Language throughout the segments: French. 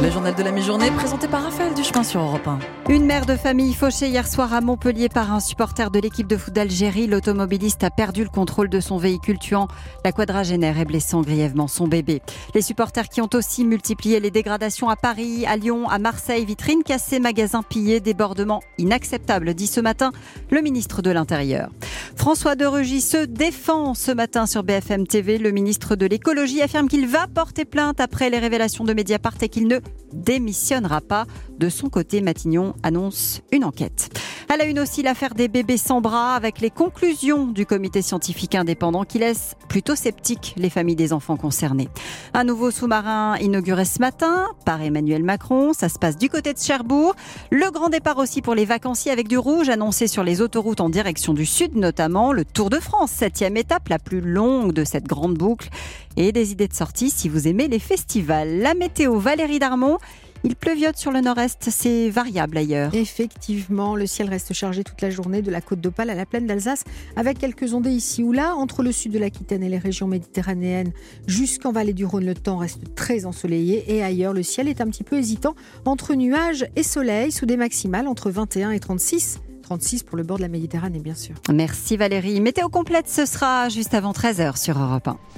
Le journal de la mi-journée présenté par Raphaël Duchemin sur Europe 1. Une mère de famille fauchée hier soir à Montpellier par un supporter de l'équipe de foot d'Algérie. L'automobiliste a perdu le contrôle de son véhicule, tuant la quadragénaire et blessant grièvement son bébé. Les supporters qui ont aussi multiplié les dégradations à Paris, à Lyon, à Marseille, vitrines cassées, magasins pillés, débordements inacceptables, dit ce matin le ministre de l'Intérieur. François de Rugy se défend ce matin sur BFM TV. Le ministre de l'écologie affirme qu'il va porter plainte après les révélations de Mediapart et qu'il ne démissionnera pas. De son côté, Matignon annonce une enquête. À la une aussi, l'affaire des bébés sans bras avec les conclusions du comité scientifique indépendant qui laisse plutôt sceptiques les familles des enfants concernés. Un nouveau sous-marin inauguré ce matin par Emmanuel Macron. Ça se passe du côté de Cherbourg. Le grand départ aussi pour les vacanciers avec du rouge annoncé sur les autoroutes en direction du sud, notamment le Tour de France, 7e étape, la plus longue de cette grande boucle. Et des idées de sortie si vous aimez les festivals. La météo, Valérie Darmon. Il pleuviote sur le nord-est, c'est variable ailleurs. Effectivement, le ciel reste chargé toute la journée de la côte d'Opale à la plaine d'Alsace, avec quelques ondées ici ou là. Entre le sud de l'Aquitaine et les régions méditerranéennes, jusqu'en vallée du Rhône, le temps reste très ensoleillé. Et ailleurs, le ciel est un petit peu hésitant entre nuages et soleil, sous des maximales entre 21 et 36. 36 pour le bord de la Méditerranée, bien sûr. Merci Valérie. Météo complète, ce sera juste avant 13h sur Europe 1.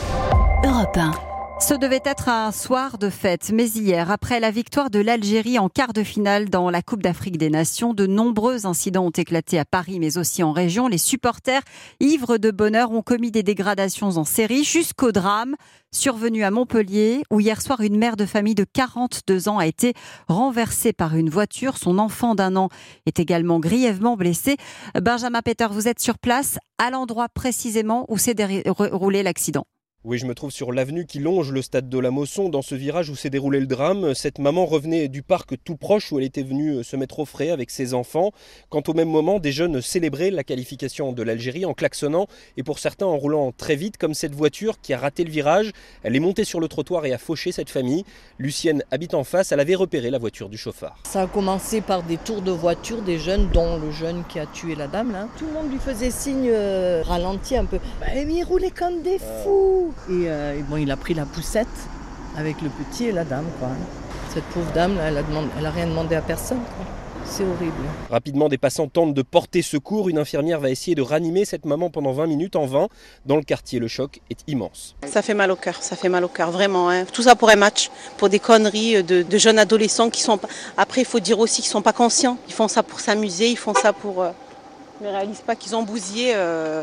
Europe 1. Ce devait être un soir de fête, mais hier, après la victoire de l'Algérie en quart de finale dans la Coupe d'Afrique des Nations, de nombreux incidents ont éclaté à Paris, mais aussi en région. Les supporters, ivres de bonheur, ont commis des dégradations en série jusqu'au drame survenu à Montpellier, où hier soir, une mère de famille de 42 ans a été renversée par une voiture. Son enfant d'1 an est également grièvement blessé. Benjamin Peter, vous êtes sur place, à l'endroit précisément où s'est déroulé l'accident. Oui, je me trouve sur l'avenue qui longe le stade de la Mosson, dans ce virage où s'est déroulé le drame. Cette maman revenait du parc tout proche où elle était venue se mettre au frais avec ses enfants. Quand au même moment, des jeunes célébraient la qualification de l'Algérie en klaxonnant et pour certains en roulant très vite, comme cette voiture qui a raté le virage. Elle est montée sur le trottoir et a fauché cette famille. Lucienne habite en face, elle avait repéré la voiture du chauffard. Ça a commencé par des tours de voiture des jeunes, dont le jeune qui a tué la dame. Là. Tout le monde lui faisait signe ralenti un peu. Mais il roulait comme des fous. Et bon, il a pris la poussette avec le petit et la dame, quoi. Cette pauvre dame, là, elle a rien demandé à personne, quoi. C'est horrible. Rapidement, des passants tentent de porter secours. Une infirmière va essayer de ranimer cette maman pendant 20 minutes en vain. Dans le quartier, le choc est immense. Ça fait mal au cœur, vraiment. Hein. Tout ça pour un match, pour des conneries de jeunes adolescents qui sont... Après, il faut dire aussi qu'ils ne sont pas conscients. Ils font ça pour s'amuser, ils font ça pour... Ils ne réalisent pas qu'ils ont bousillé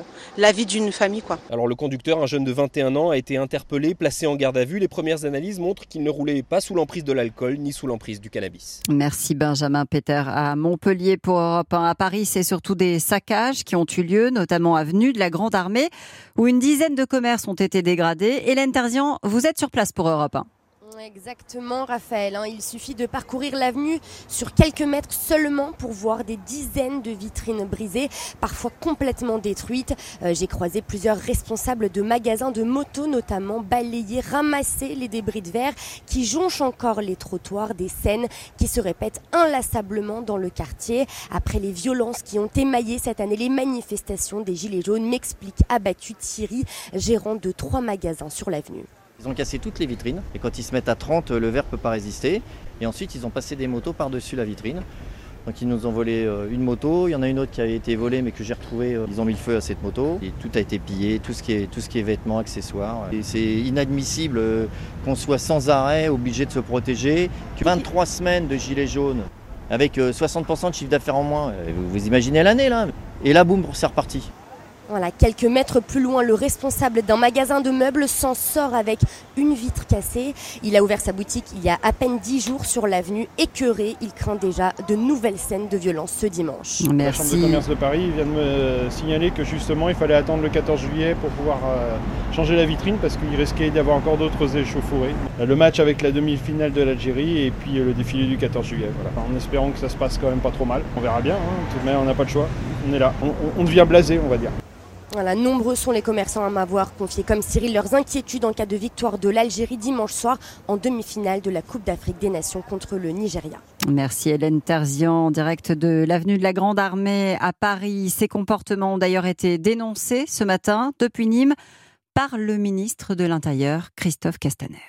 la vie d'une famille, quoi. Alors le conducteur, un jeune de 21 ans, a été interpellé, placé en garde à vue. Les premières analyses montrent qu'il ne roulait pas sous l'emprise de l'alcool ni sous l'emprise du cannabis. Merci Benjamin Peter. À Montpellier pour Europe 1. À Paris, c'est surtout des saccages qui ont eu lieu, notamment avenue de la Grande Armée, où une dizaine de commerces ont été dégradés. Hélène Terzian, vous êtes sur place pour Europe 1. Exactement, Raphaël. Il suffit de parcourir l'avenue sur quelques mètres seulement pour voir des dizaines de vitrines brisées, parfois complètement détruites. J'ai croisé plusieurs responsables de magasins de motos, notamment balayer, ramasser les débris de verre qui jonchent encore les trottoirs, des scènes qui se répètent inlassablement dans le quartier. Après les violences qui ont émaillé cette année les manifestations des Gilets jaunes, m'explique abattu Thierry, gérant de 3 magasins sur l'avenue. Ils ont cassé toutes les vitrines et quand ils se mettent à 30, le verre ne peut pas résister. Et ensuite, ils ont passé des motos par-dessus la vitrine. Donc ils nous ont volé une moto, il y en a une autre qui a été volée mais que j'ai retrouvée. Ils ont mis le feu à cette moto et tout a été pillé, tout ce qui est vêtements, accessoires. Et c'est inadmissible qu'on soit sans arrêt obligé de se protéger. 23 semaines de gilets jaunes avec 60% de chiffre d'affaires en moins. Vous imaginez l'année là. Et là, boum, c'est reparti. Voilà, quelques mètres plus loin, le responsable d'un magasin de meubles s'en sort avec une vitre cassée. Il a ouvert sa boutique il y a à peine 10 jours sur l'avenue. Écœuré, il craint déjà de nouvelles scènes de violence ce dimanche. Merci. La Chambre de commerce de Paris vient de me signaler que justement il fallait attendre le 14 juillet pour pouvoir changer la vitrine parce qu'il risquait d'y avoir encore d'autres échauffourées. Le match avec la demi-finale de l'Algérie et puis le défilé du 14 juillet. Voilà. En espérant que ça se passe quand même pas trop mal. On verra bien, tout de même on n'a pas le choix. On est là, on devient blasé on va dire. Voilà, nombreux sont les commerçants à m'avoir confié comme Cyril leurs inquiétudes en cas de victoire de l'Algérie dimanche soir en demi-finale de la Coupe d'Afrique des Nations contre le Nigeria. Merci Hélène Terzian, en direct de l'avenue de la Grande Armée à Paris. Ces comportements ont d'ailleurs été dénoncés ce matin depuis Nîmes par le ministre de l'Intérieur, Christophe Castaner.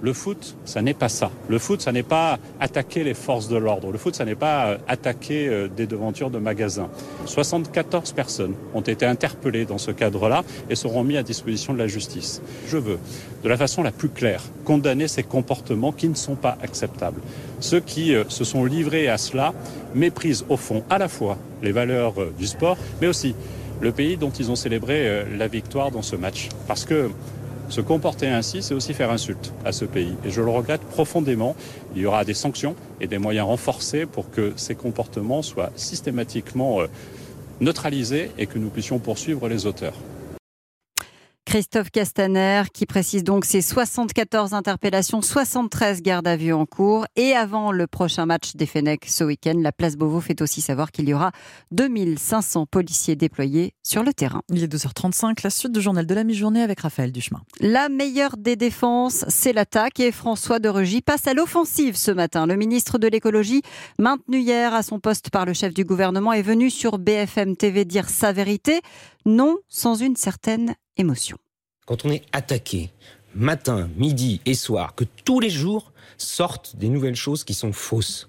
Le foot, ça n'est pas ça. Le foot, ça n'est pas attaquer les forces de l'ordre. Le foot, ça n'est pas attaquer des devantures de magasins. 74 personnes ont été interpellées dans ce cadre-là et seront mises à disposition de la justice. Je veux, de la façon la plus claire, condamner ces comportements qui ne sont pas acceptables. Ceux qui se sont livrés à cela méprisent au fond à la fois les valeurs du sport, mais aussi le pays dont ils ont célébré la victoire dans ce match. Parce que se comporter ainsi, c'est aussi faire insulte à ce pays. Et je le regrette profondément. Il y aura des sanctions et des moyens renforcés pour que ces comportements soient systématiquement neutralisés et que nous puissions poursuivre les auteurs. Christophe Castaner qui précise donc ces 74 interpellations, 73 gardes à vue en cours. Et avant le prochain match des Fennecs ce week-end, la place Beauvau fait aussi savoir qu'il y aura 2500 policiers déployés sur le terrain. Il est 2h35, la suite du journal de la mi-journée avec Raphaël Duchemin. La meilleure des défenses, c'est l'attaque et François de Rugy passe à l'offensive ce matin. Le ministre de l'écologie, maintenu hier à son poste par le chef du gouvernement, est venu sur BFM TV dire sa vérité, non sans une certaine émotion. Quand on est attaqué, matin, midi et soir, que tous les jours sortent des nouvelles choses qui sont fausses,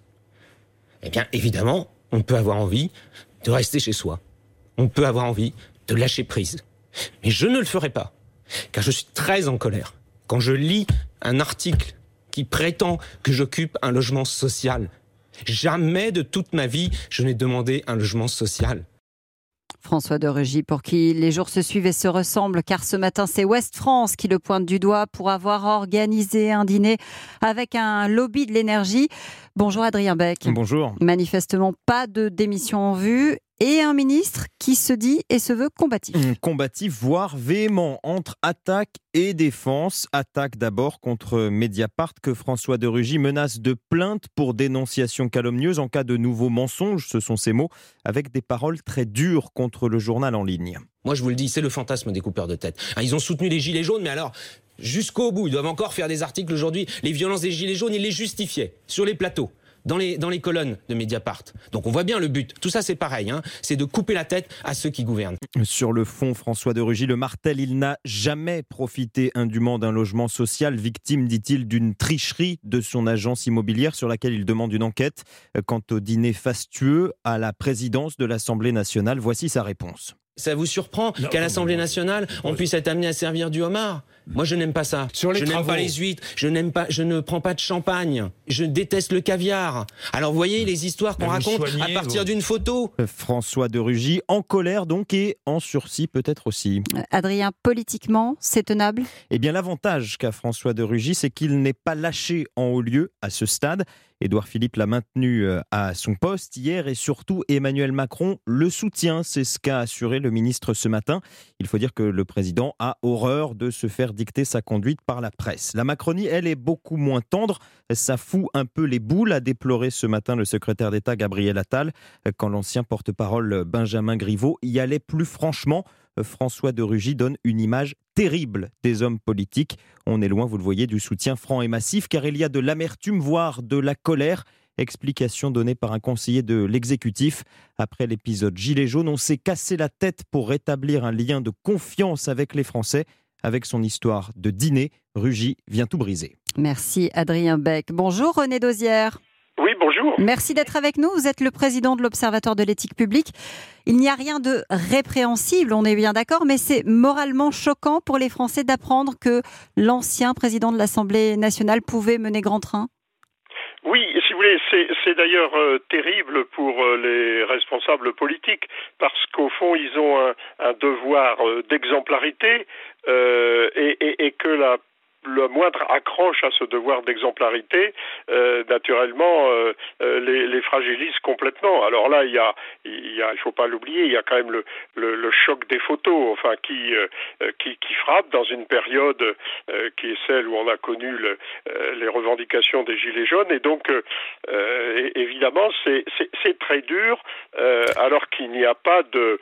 eh bien évidemment, on peut avoir envie de rester chez soi. On peut avoir envie de lâcher prise. Mais je ne le ferai pas, car je suis très en colère. Quand je lis un article qui prétend que j'occupe un logement social, jamais de toute ma vie je n'ai demandé un logement social. François de Rugy, pour qui les jours se suivent et se ressemblent, car ce matin, c'est Ouest France qui le pointe du doigt pour avoir organisé un dîner avec un lobby de l'énergie. Bonjour Adrien Beck. Bonjour. Manifestement, pas de démission en vue et un ministre qui se dit et se veut combatif. Combatif, voire véhément, entre attaque et défense. Attaque d'abord contre Mediapart que François de Rugy menace de plainte pour dénonciation calomnieuse en cas de nouveaux mensonges, ce sont ses mots, avec des paroles très dures contre le journal en ligne. Moi je vous le dis, c'est le fantasme des coupeurs de tête. Ils ont soutenu les Gilets jaunes, mais alors jusqu'au bout, ils doivent encore faire des articles aujourd'hui. Les violences des Gilets jaunes, ils les justifiaient sur les plateaux. Dans les colonnes de Mediapart. Donc on voit bien le but. Tout ça c'est pareil, c'est de couper la tête à ceux qui gouvernent. Sur le fond, François de Rugy le martèle, il n'a jamais profité indûment d'un logement social, victime, dit-il, d'une tricherie de son agence immobilière sur laquelle il demande une enquête. Quant au dîner fastueux à la présidence de l'Assemblée nationale, voici sa réponse. Ça vous surprend qu'à l'Assemblée nationale, on puisse être amené à servir du homard ? Moi, je n'aime pas ça. Je n'aime pas les huîtres. Je ne prends pas de champagne. Je déteste le caviar. Alors, vous voyez les histoires qu'on raconte à partir d'une photo. François de Rugy, en colère donc et en sursis peut-être aussi. Adrien, politiquement, c'est tenable ? Eh bien, l'avantage qu'a François de Rugy, c'est qu'il n'est pas lâché en haut lieu à ce stade. Édouard Philippe l'a maintenu à son poste hier et surtout Emmanuel Macron le soutient. C'est ce qu'a assuré le ministre ce matin. Il faut dire que le président a horreur de se faire dicter sa conduite par la presse. La Macronie, elle, est beaucoup moins tendre. Ça fout un peu les boules, a déploré ce matin le secrétaire d'État Gabriel Attal, quand l'ancien porte-parole Benjamin Griveaux y allait plus franchement. François de Rugy donne une image terrible des hommes politiques. On est loin, vous le voyez, du soutien franc et massif, car il y a de l'amertume, voire de la colère. Explication donnée par un conseiller de l'exécutif. Après l'épisode Gilets jaunes, on s'est cassé la tête pour rétablir un lien de confiance avec les Français. Avec son histoire de dîner, Rugy vient tout briser. Merci Adrien Beck. Bonjour René Dauzière. Oui, bonjour. Merci d'être avec nous. Vous êtes le président de l'Observatoire de l'éthique publique. Il n'y a rien de répréhensible, on est bien d'accord, mais c'est moralement choquant pour les Français d'apprendre que l'ancien président de l'Assemblée nationale pouvait mener grand train. Oui, si vous voulez, c'est d'ailleurs terrible pour les responsables politiques, parce qu'au fond, ils ont un devoir d'exemplarité et que le moindre accroche à ce devoir d'exemplarité, naturellement, les fragilise complètement. Alors là, il faut pas l'oublier, il y a quand même le choc des photos, enfin qui frappe dans une période qui est celle où on a connu les revendications des Gilets jaunes, et donc évidemment c'est très dur, alors qu'il n'y a pas de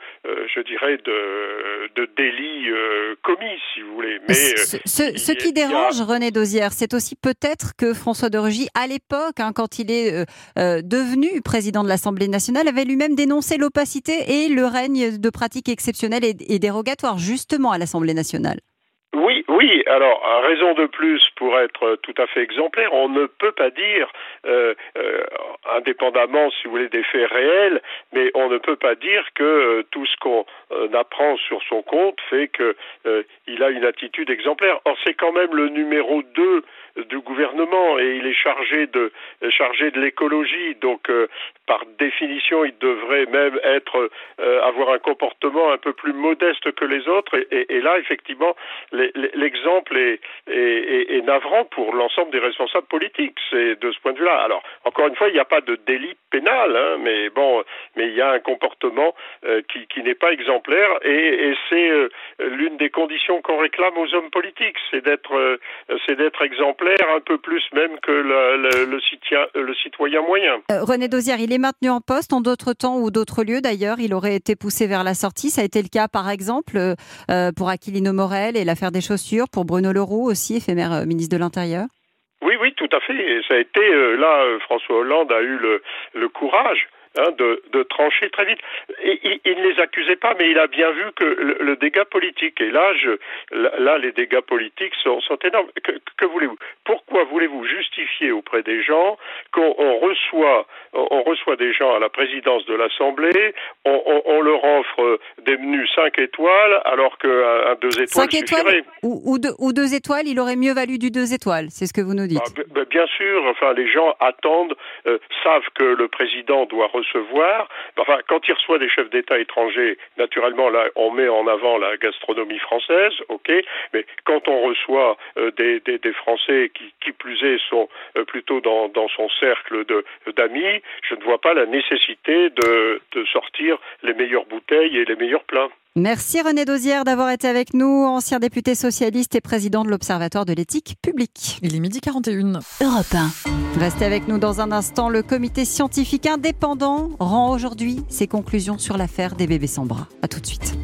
délit commis, si vous voulez. Mais ce qui dérange René Dauzière, c'est aussi peut-être que François de Rugy, à l'époque, quand il est devenu président de l'Assemblée nationale, avait lui-même dénoncé l'opacité et le règne de pratiques exceptionnelles et dérogatoires, justement, à l'Assemblée nationale. Oui. Alors, raison de plus pour être tout à fait exemplaire, on ne peut pas dire, indépendamment, si vous voulez, des faits réels, mais on ne peut pas dire que tout ce qu'on apprend sur son compte fait qu'il a une attitude exemplaire. Or, c'est quand même le numéro 2 du gouvernement et il est chargé de l'écologie. Donc, par définition, il devrait même avoir un comportement un peu plus modeste que les autres. Et là, effectivement, l'exemple est navrant pour l'ensemble des responsables politiques. C'est de ce point de vue-là. Alors, encore une fois, il n'y a pas de délit pénal, mais il y a un comportement qui n'est pas exemplaire et c'est l'une des conditions qu'on réclame aux hommes politiques, c'est d'être exemplaire un peu plus même que le citoyen moyen. René Dauzière, il est maintenu en poste en d'autres temps ou d'autres lieux d'ailleurs. Il aurait été poussé vers la sortie. Ça a été le cas par exemple pour Aquilino Morel et l'affaire des chaussures, pour Bruno Le Roux aussi, éphémère ministre de l'Intérieur. Oui, tout à fait. Et ça a été, François Hollande a eu le courage de trancher très vite. Et il ne les accusait pas, mais il a bien vu que le dégât politique, et là les dégâts politiques sont énormes. Que voulez-vous ? Pourquoi voulez-vous justifier auprès des gens qu'on reçoit des gens à la présidence de l'Assemblée, on leur offre des menus 5 étoiles, alors qu'un 2 étoiles 5 suffirait. Étoiles ou 2 étoiles, il aurait mieux valu du 2 étoiles, c'est ce que vous nous dites. Bien sûr, les gens attendent, savent que le président doit recevoir. Quand il reçoit des chefs d'État étrangers, naturellement, là, on met en avant la gastronomie française, ok, mais quand on reçoit des Français qui plus est sont plutôt dans son cercle d'amis, je ne vois pas la nécessité de sortir les meilleures bouteilles et les meilleurs plats. Merci René Dauzière d'avoir été avec nous, ancien député socialiste et président de l'Observatoire de l'éthique publique. Il est 12h41. Europe 1. Restez avec nous dans un instant. Le comité scientifique indépendant rend aujourd'hui ses conclusions sur l'affaire des bébés sans bras. À tout de suite.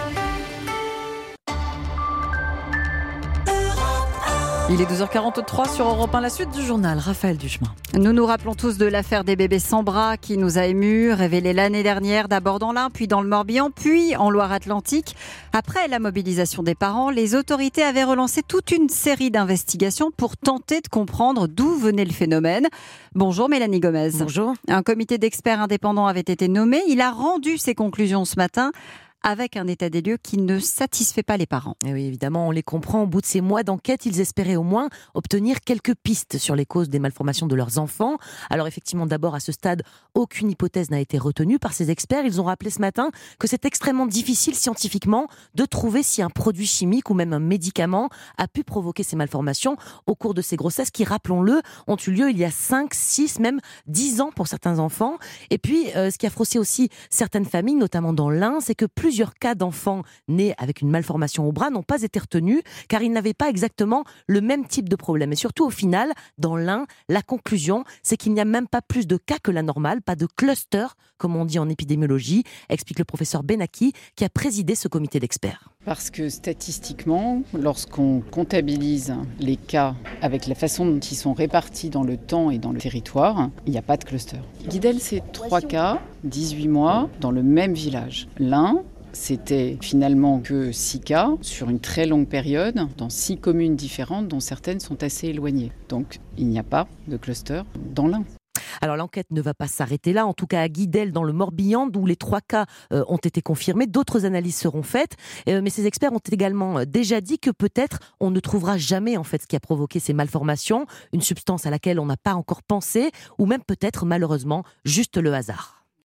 Il est 12h43 sur Europe 1, la suite du journal. Raphaël Duchemin. Nous nous rappelons tous de l'affaire des bébés sans bras qui nous a émus, révélée l'année dernière, d'abord dans l'Ain, puis dans le Morbihan, puis en Loire-Atlantique. Après la mobilisation des parents, les autorités avaient relancé toute une série d'investigations pour tenter de comprendre d'où venait le phénomène. Bonjour Mélanie Gomez. Bonjour. Un comité d'experts indépendants avait été nommé. Il a rendu ses conclusions ce matin, avec un état des lieux qui ne satisfait pas les parents. Et oui, évidemment, on les comprend. Au bout de ces mois d'enquête, ils espéraient au moins obtenir quelques pistes sur les causes des malformations de leurs enfants. Alors effectivement, d'abord, à ce stade, aucune hypothèse n'a été retenue par ces experts. Ils ont rappelé ce matin que c'est extrêmement difficile scientifiquement de trouver si un produit chimique ou même un médicament a pu provoquer ces malformations au cours de ces grossesses qui, rappelons-le, ont eu lieu il y a 5, 6, même 10 ans pour certains enfants. Et puis, ce qui a froissé aussi certaines familles, notamment dans l'Ain, c'est que plusieurs cas d'enfants nés avec une malformation au bras n'ont pas été retenus car ils n'avaient pas exactement le même type de problème. Et surtout, au final, dans l'Ain, la conclusion, c'est qu'il n'y a même pas plus de cas que la normale, pas de cluster, comme on dit en épidémiologie, explique le professeur Benaki, qui a présidé ce comité d'experts. Parce que statistiquement, lorsqu'on comptabilise les cas avec la façon dont ils sont répartis dans le temps et dans le territoire, il n'y a pas de cluster. Guidel, c'est 3 cas, 18 mois, dans le même village. L'un, c'était finalement que 6 cas sur une très longue période dans 6 communes différentes dont certaines sont assez éloignées. Donc il n'y a pas de cluster dans l'Ain. Alors l'enquête ne va pas s'arrêter là, en tout cas à Guidel dans le Morbihan, d'où les 3 cas ont été confirmés. D'autres analyses seront faites, mais ces experts ont également déjà dit que peut-être on ne trouvera jamais en fait ce qui a provoqué ces malformations, une substance à laquelle on n'a pas encore pensé, ou même peut-être malheureusement juste le hasard.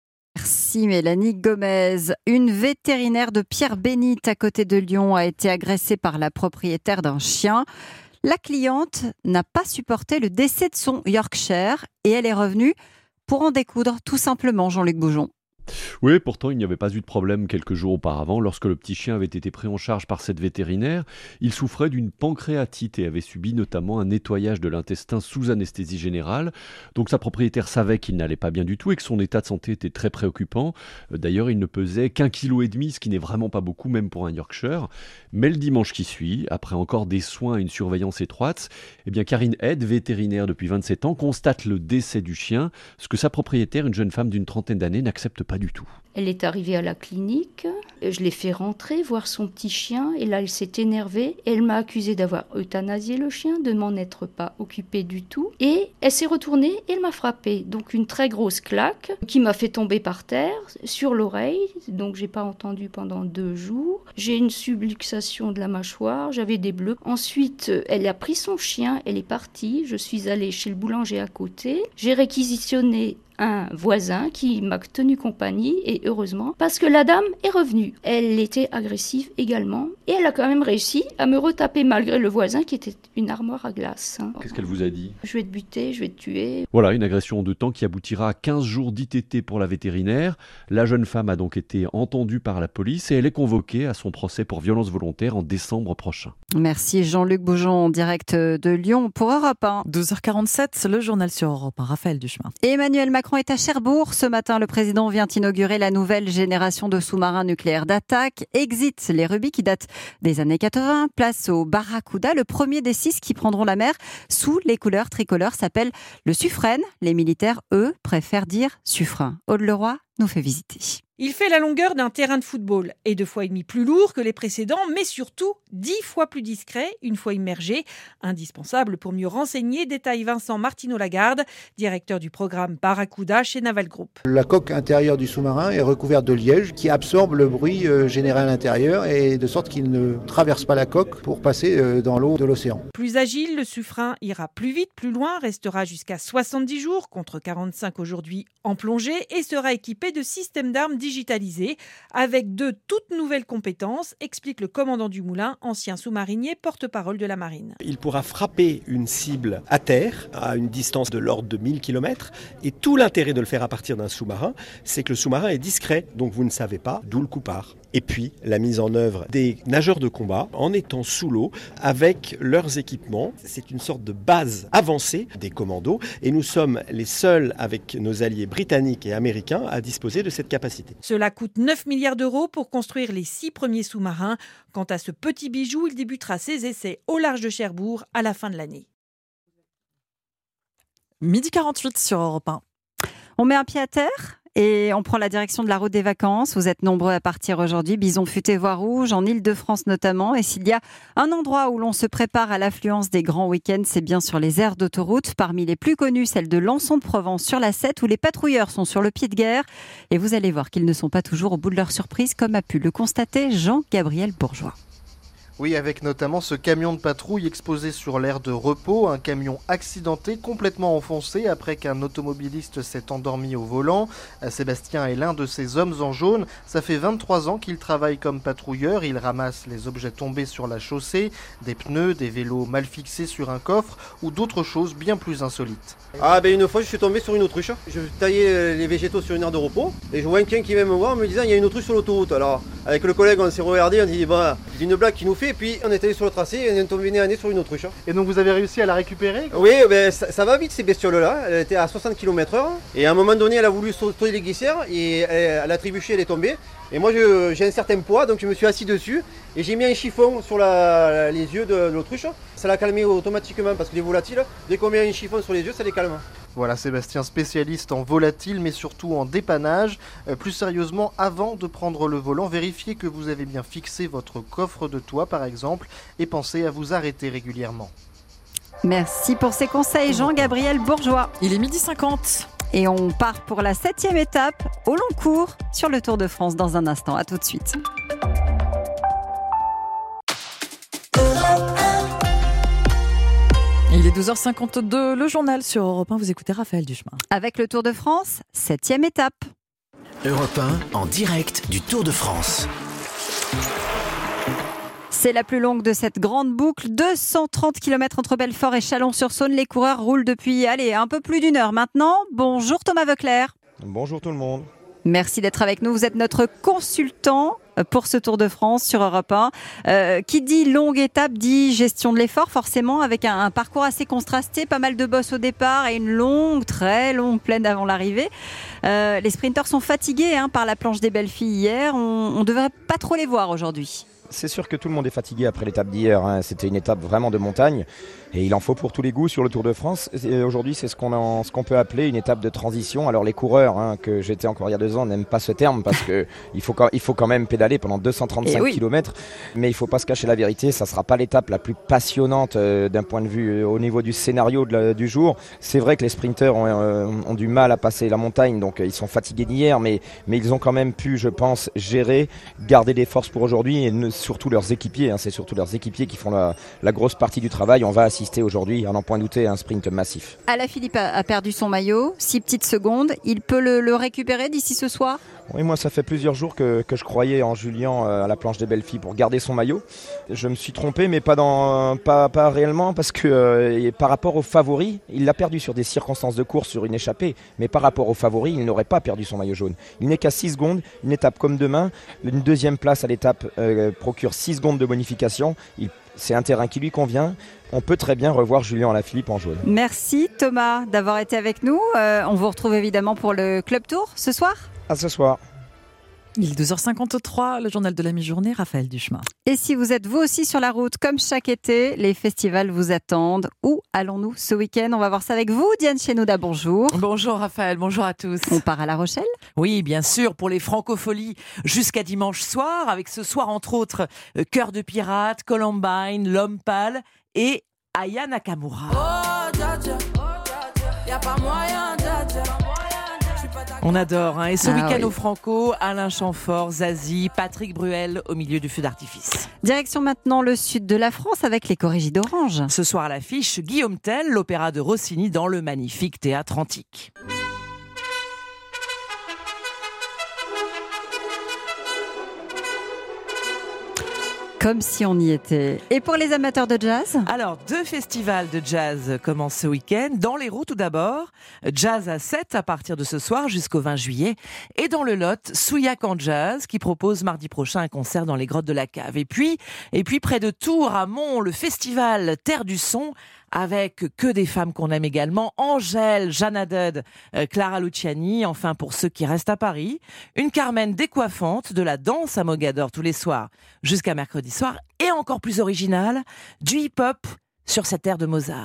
Merci Mélanie Gomez. Une vétérinaire de Pierre-Bénite à côté de Lyon a été agressée par la propriétaire d'un chien. La cliente n'a pas supporté le décès de son Yorkshire et elle est revenue pour en découdre tout simplement, Jean-Luc Boujon. Oui, pourtant il n'y avait pas eu de problème quelques jours auparavant. Lorsque le petit chien avait été pris en charge par cette vétérinaire, il souffrait d'une pancréatite et avait subi notamment un nettoyage de l'intestin sous anesthésie générale. Donc sa propriétaire savait qu'il n'allait pas bien du tout et que son état de santé était très préoccupant. D'ailleurs, il ne pesait qu'1,5 kg, ce qui n'est vraiment pas beaucoup, même pour un Yorkshire. Mais le dimanche qui suit, après encore des soins et une surveillance étroite, Karine Head, vétérinaire depuis 27 ans, constate le décès du chien, ce que sa propriétaire, une jeune femme d'une 30aine d'années, n'accepte pas pas du tout. Elle est arrivée à la clinique, je l'ai fait rentrer, voir son petit chien, et là elle s'est énervée, elle m'a accusée d'avoir euthanasié le chien, de m'en être pas occupée du tout, et elle s'est retournée et elle m'a frappée. Donc une très grosse claque qui m'a fait tomber par terre, sur l'oreille, donc j'ai pas entendu pendant 2 jours. J'ai une subluxation de la mâchoire, j'avais des bleus. Ensuite, elle a pris son chien, elle est partie, je suis allée chez le boulanger à côté, j'ai réquisitionné un voisin qui m'a tenu compagnie, et heureusement, parce que la dame est revenue. Elle était agressive également, et elle a quand même réussi à me retaper malgré le voisin qui était une armoire à glace. Qu'est-ce qu'elle vous a dit ? Je vais te buter, je vais te tuer. Voilà, une agression en 2 temps qui aboutira à 15 jours d'ITT pour la vétérinaire. La jeune femme a donc été entendue par la police et elle est convoquée à son procès pour violence volontaire en décembre prochain. Merci Jean-Luc Bougeon en direct de Lyon pour Europe 1. 12h47, le journal sur Europe 1, Raphaël Duchemin. Emmanuel Macron est à Cherbourg. Ce matin, le président vient inaugurer la nouvelle génération de sous-marins nucléaires d'attaque. Exit les Ruby qui datent des années 80. Place au Barracuda. Le premier des 6 qui prendront la mer sous les couleurs tricolores s'appelle le Suffren. Les militaires, eux, préfèrent dire Suffren. Aude Leroy nous fait visiter. Il fait la longueur d'un terrain de football et 2,5 fois plus lourd que les précédents, mais surtout 10 fois plus discret, une fois immergé. Indispensable pour mieux renseigner, détaille Vincent Martineau-Lagarde, directeur du programme Barracuda chez Naval Group. La coque intérieure du sous-marin est recouverte de liège qui absorbe le bruit généré à l'intérieur et de sorte qu'il ne traverse pas la coque pour passer dans l'eau de l'océan. Plus agile, le Suffren ira plus vite, plus loin, restera jusqu'à 70 jours contre 45 aujourd'hui en plongée et sera équipé de systèmes d'armes digitalisés avec de toutes nouvelles compétences, explique le commandant du moulin, ancien sous-marinier, porte-parole de la marine. Il pourra frapper une cible à terre à une distance de l'ordre de 1000 km et tout l'intérêt de le faire à partir d'un sous-marin, c'est que le sous-marin est discret, donc vous ne savez pas d'où le coup part. Et puis la mise en œuvre des nageurs de combat en étant sous l'eau avec leurs équipements. C'est une sorte de base avancée des commandos et nous sommes les seuls avec nos alliés britanniques et américains à disposer de cette capacité. Cela coûte 9 milliards d'euros pour construire les 6 premiers sous-marins. Quant à ce petit bijou, il débutera ses essais au large de Cherbourg à la fin de l'année. 12h48 sur Europe 1. On met un pied à terre et on prend la direction de la route des vacances. Vous êtes nombreux à partir aujourd'hui. Bison futé, voie rouge, en Ile-de-France notamment. Et s'il y a un endroit où l'on se prépare à l'affluence des grands week-ends, c'est bien sur les aires d'autoroute. Parmi les plus connues, celle de Lançon-de-Provence sur la 7, où les patrouilleurs sont sur le pied de guerre. Et vous allez voir qu'ils ne sont pas toujours au bout de leur surprise, comme a pu le constater Jean-Gabriel Bourgeois. Oui, avec notamment ce camion de patrouille exposé sur l'aire de repos, un camion accidenté complètement enfoncé après qu'un automobiliste s'est endormi au volant. Sébastien est l'un de ces hommes en jaune. Ça fait 23 ans qu'il travaille comme patrouilleur. Il ramasse les objets tombés sur la chaussée, des pneus, des vélos mal fixés sur un coffre ou d'autres choses bien plus insolites. Une fois je suis tombé sur une autruche. Je taillais les végétaux sur une aire de repos et je vois quelqu'un qui vient me voir en me disant il y a une autruche sur l'autoroute. Alors avec le collègue on s'est regardé, on dit c'est une blague qui nous fait. Et puis on est allé sur le tracé et on est tombé nez à nez sur une autruche. Et donc vous avez réussi à la récupérer ? Oui, ça va vite ces bestioles-là. Elle était à 60 km/h. Et à un moment donné, elle a voulu sauter les glissières et elle a trébuché, elle est tombée. Et moi j'ai un certain poids, donc je me suis assis dessus et j'ai mis un chiffon sur les yeux de l'autruche. Ça l'a calmé automatiquement parce que les volatiles, dès qu'on met un chiffon sur les yeux, ça les calme. Voilà Sébastien, spécialiste en volatile mais surtout en dépannage. Plus sérieusement, avant de prendre le volant, vérifiez que vous avez bien fixé votre coffre de toit par exemple et pensez à vous arrêter régulièrement. Merci pour ces conseils Jean-Gabriel Bourgeois. Il est 12h50. Et on part pour la 7e étape au long cours sur le Tour de France dans un instant. À tout de suite. Il est 12h52, le journal sur Europe 1. Vous écoutez Raphaël Duchemin. Avec le Tour de France, 7e étape. Europe 1 en direct du Tour de France. C'est la plus longue de cette grande boucle, 230 km entre Belfort et Chalon-sur-Saône. Les coureurs roulent depuis, un peu plus d'1 heure maintenant. Bonjour Thomas Voeckler. Bonjour tout le monde. Merci d'être avec nous. Vous êtes notre consultant pour ce Tour de France sur Europe 1. Qui dit longue étape dit gestion de l'effort, forcément, avec un parcours assez contrasté, pas mal de bosses au départ et une très longue plaine avant l'arrivée. Les sprinteurs sont fatigués par la planche des belles filles hier. On ne devrait pas trop les voir aujourd'hui. C'est sûr que tout le monde est fatigué après l'étape d'hier. C'était une étape vraiment de montagne et il en faut pour tous les goûts sur le Tour de France. Et aujourd'hui, c'est ce qu'on peut appeler une étape de transition. Alors les coureurs, que j'étais encore il y a 2 ans, n'aiment pas ce terme parce que il faut quand même pédaler pendant 235 km. Mais il ne faut pas se cacher la vérité, ça ne sera pas l'étape la plus passionnante d'un point de vue au niveau du scénario du jour. C'est vrai que les sprinteurs ont du mal à passer la montagne, donc ils sont fatigués d'hier, mais ils ont quand même pu, je pense, gérer, garder des forces pour aujourd'hui et surtout leurs équipiers. C'est surtout leurs équipiers qui font la grosse partie du travail. On va assister aujourd'hui, à n'en point douter, à un sprint massif. Alaphilippe a perdu son maillot, 6 petites secondes. Il peut le récupérer d'ici ce soir ? Oui, moi ça fait plusieurs jours que je croyais en Julien à la planche des belles filles pour garder son maillot. Je me suis trompé, mais pas réellement, parce que par rapport aux favoris, il l'a perdu sur des circonstances de course, sur une échappée, mais par rapport aux favoris, il n'aurait pas perdu son maillot jaune. Il n'est qu'à 6 secondes, une étape comme demain, une deuxième place à l'étape procure 6 secondes de bonification. C'est un terrain qui lui convient. On peut très bien revoir Julien Alaphilippe en jaune. Merci Thomas d'avoir été avec nous. On vous retrouve évidemment pour le Club Tour ce soir. À ce soir. Il est 2h53, le journal de la mi-journée, Raphaël Duchemin. Et si vous êtes vous aussi sur la route, comme chaque été, les festivals vous attendent. Où allons-nous ce week-end ? On va voir ça avec vous, Diane Chénouda, bonjour. Bonjour Raphaël, bonjour à tous. On part à La Rochelle ? Oui, bien sûr, pour les Francopholies jusqu'à dimanche soir, avec ce soir entre autres Cœur de pirate, Columbine, L'Homme Pâle et Aya Nakamura. Oh, dja, dja. Y'a pas moyen, dja, dja. On adore, Et ce week-end au Franco, Alain Chamfort, Zazie, Patrick Bruel au milieu du feu d'artifice. Direction maintenant le sud de la France avec les Corrigis d'Orange. Ce soir à l'affiche, Guillaume Tell, l'opéra de Rossini dans le magnifique théâtre antique. Comme si on y était. Et pour les amateurs de jazz ? Alors, 2 festivals de jazz commencent ce week-end. Dans l'Hérault, tout d'abord, Jazz à 7 à partir de ce soir jusqu'au 20 juillet. Et dans le Lot, Souillac en jazz qui propose mardi prochain un concert dans les grottes de la Cave. Et puis près de Tours, à Mont, le festival Terre du Son avec que des femmes qu'on aime également, Angèle, Jeanne Haddad, Clara Luciani, enfin pour ceux qui restent à Paris, une Carmen décoiffante, de la danse à Mogador tous les soirs jusqu'à mercredi soir, et encore plus original, du hip-hop sur cette aire de Mozart.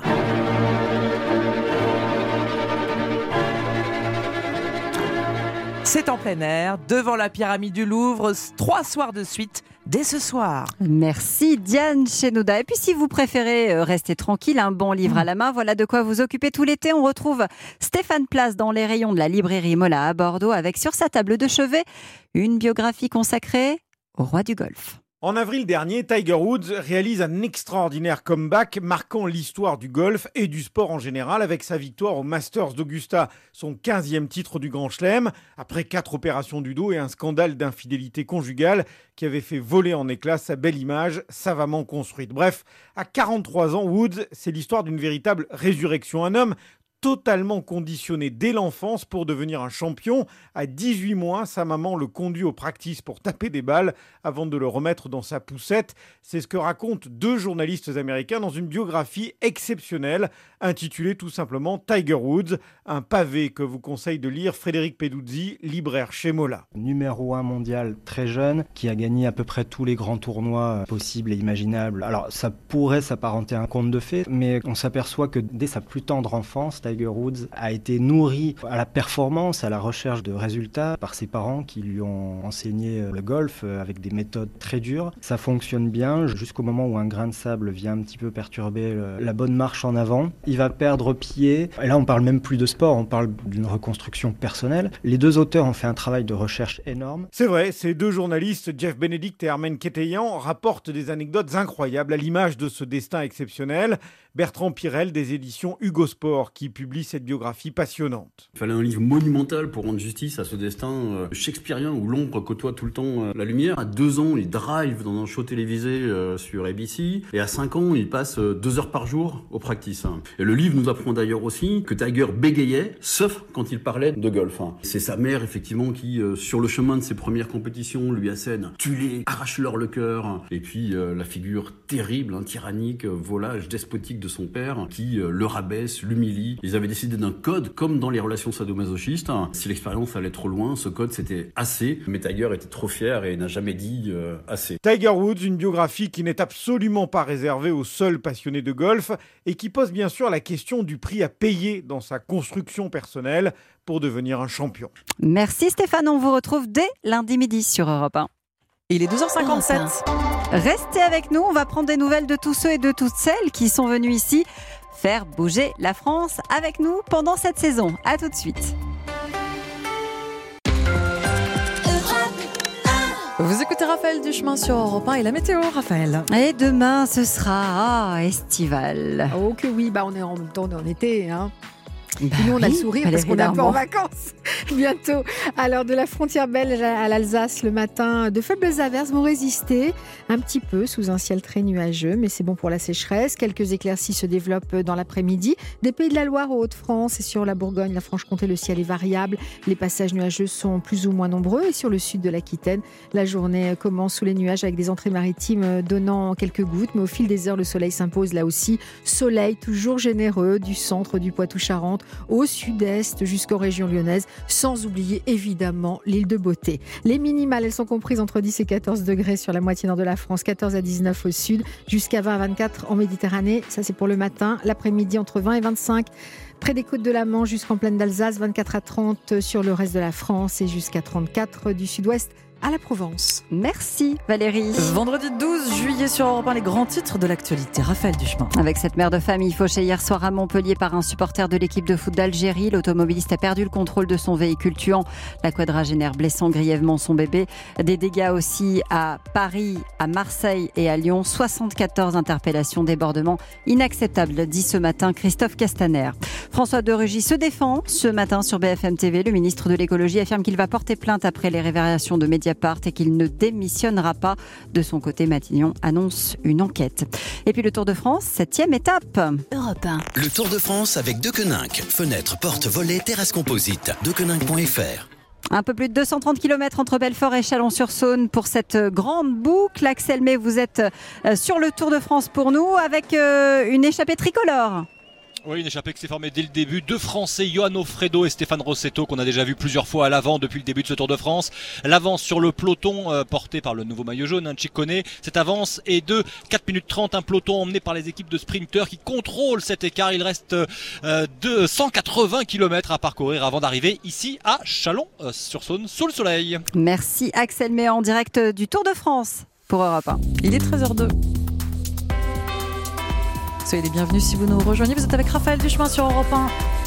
C'est en plein air, devant la pyramide du Louvre, 3 soirs de suite, dès ce soir. Merci Diane Chénouda. Et puis si vous préférez rester tranquille, un bon livre à la main, voilà de quoi vous occuper tout l'été. On retrouve Stéphane Place dans les rayons de la librairie Mola à Bordeaux avec sur sa table de chevet une biographie consacrée au roi du golf. En avril dernier, Tiger Woods réalise un extraordinaire comeback marquant l'histoire du golf et du sport en général avec sa victoire au Masters d'Augusta, son 15e titre du Grand Chelem, après 4 opérations du dos et un scandale d'infidélité conjugale qui avait fait voler en éclats sa belle image savamment construite. Bref, à 43 ans, Woods, c'est l'histoire d'une véritable résurrection. Un homme totalement conditionné dès l'enfance pour devenir un champion. À 18 mois, sa maman le conduit au practice pour taper des balles avant de le remettre dans sa poussette. C'est ce que racontent 2 journalistes américains dans une biographie exceptionnelle intitulée tout simplement Tiger Woods, un pavé que vous conseille de lire Frédéric Peduzzi, libraire chez Mola. Numéro 1 mondial très jeune, qui a gagné à peu près tous les grands tournois possibles et imaginables. Alors ça pourrait s'apparenter à un conte de fées, mais on s'aperçoit que dès sa plus tendre enfance, Tiger Woods a été nourri à la performance, à la recherche de résultats par ses parents qui lui ont enseigné le golf avec des méthodes très dures. Ça fonctionne bien jusqu'au moment où un grain de sable vient un petit peu perturber la bonne marche en avant. Il va perdre pied. Et là, on parle même plus de sport, on parle d'une reconstruction personnelle. Les 2 auteurs ont fait un travail de recherche énorme. C'est vrai, ces 2 journalistes, Jeff Benedict et Armen Keteyan, rapportent des anecdotes incroyables à l'image de ce destin exceptionnel. Bertrand Pirel des éditions Hugo Sport qui publie cette biographie passionnante. Il fallait un livre monumental pour rendre justice à ce destin shakespearien où l'ombre côtoie tout le temps la lumière. À 2 ans, il drive dans un show télévisé sur ABC et à 5 ans, il passe 2 heures par jour au practice. Et le livre nous apprend d'ailleurs aussi que Tiger bégayait, sauf quand il parlait de golf. C'est sa mère effectivement qui, sur le chemin de ses premières compétitions, lui assène « tue-les, arrache-leur le cœur ». Et puis la figure terrible, tyrannique, volage despotique de son père qui le rabaisse, l'humilie Ils avaient décidé d'un code, comme dans les relations sadomasochistes. Si l'expérience allait trop loin, ce code c'était assez. Mais Tiger était trop fier et n'a jamais dit assez. Tiger Woods, une biographie qui n'est absolument pas réservée aux seuls passionnés de golf et qui pose bien sûr la question du prix à payer dans sa construction personnelle pour devenir un champion. Merci Stéphane, on vous retrouve dès lundi midi sur Europe 1. Il est 12h57. Restez avec nous, on va prendre des nouvelles de tous ceux et de toutes celles qui sont venus ici faire bouger la France avec nous pendant cette saison. À tout de suite. Vous écoutez Raphaël Duchemin sur Europe 1 et la météo, Raphaël. Et demain, ce sera estival. Oh que oui, on est en même temps, on est en été, hein. Bah nous, on a le oui, sourire Valérie parce qu'on est un peu en Darmon. vacances bientôt. Alors, de la frontière belge à l'Alsace le matin, de faibles averses vont résister un petit peu sous un ciel très nuageux, mais c'est bon pour la sécheresse. Quelques éclaircies se développent dans l'après-midi. Des Pays de la Loire aux Hauts-de-France et sur la Bourgogne, la Franche-Comté, le ciel est variable. Les passages nuageux sont plus ou moins nombreux. Et sur le sud de l'Aquitaine, la journée commence sous les nuages avec des entrées maritimes donnant quelques gouttes. Mais au fil des heures, le soleil s'impose là aussi. Soleil toujours généreux du centre du Poitou-Charentes au sud-est jusqu'aux régions lyonnaises, sans oublier évidemment l'île de Beauté. Les minimales, elles sont comprises entre 10 et 14 degrés sur la moitié nord de la France, 14 à 19 au sud, jusqu'à 20 à 24 en Méditerranée. Ça, c'est pour le matin. L'après-midi, entre 20 et 25 près des côtes de la Manche jusqu'en plaine d'Alsace, 24 à 30 sur le reste de la France et jusqu'à 34 du sud-ouest à la Provence. Merci Valérie. Vendredi 12 juillet sur Europe 1, les grands titres de l'actualité. Raphaël Duchemin. Avec cette mère de famille fauchée hier soir à Montpellier par un supporter de l'équipe de foot d'Algérie, l'automobiliste a perdu le contrôle de son véhicule, tuant la quadragénaire, blessant grièvement son bébé. Des dégâts aussi à Paris, à Marseille et à Lyon. 74 interpellations, débordements inacceptables, dit ce matin Christophe Castaner. François de Rugy se défend ce matin sur BFM TV. Le ministre de l'écologie affirme qu'il va porter plainte après les révélations de Mediapart et qu'il ne démissionnera pas. De son côté, Matignon annonce une enquête. Et puis le Tour de France, 7e étape. Europe 1. Le Tour de France avec Deceuninck. Fenêtres, portes, volets, terrasse composite. Deceuninck.fr. Un peu plus de 230 km entre Belfort et Chalon-sur-Saône pour cette grande boucle. Axel May, vous êtes sur le Tour de France pour nous avec une échappée tricolore. Oui, une échappée qui s'est formée dès le début. Deux Français, Johan Ofredo et Stéphane Rossetto, qu'on a déjà vu plusieurs fois à l'avant depuis le début de ce Tour de France. L'avance sur le peloton porté par le nouveau maillot jaune, Ciccone. Cette avance est de 4 minutes 30. Un peloton emmené par les équipes de sprinteurs qui contrôlent cet écart. Il reste 180 km à parcourir avant d'arriver ici à Chalon-sur-Saône, sous le soleil. Merci Axel May en direct du Tour de France pour Europe 1. Il est 13h02. Soyez les bienvenus si vous nous rejoignez. Vous êtes avec Raphaël Duchemin sur Europe 1.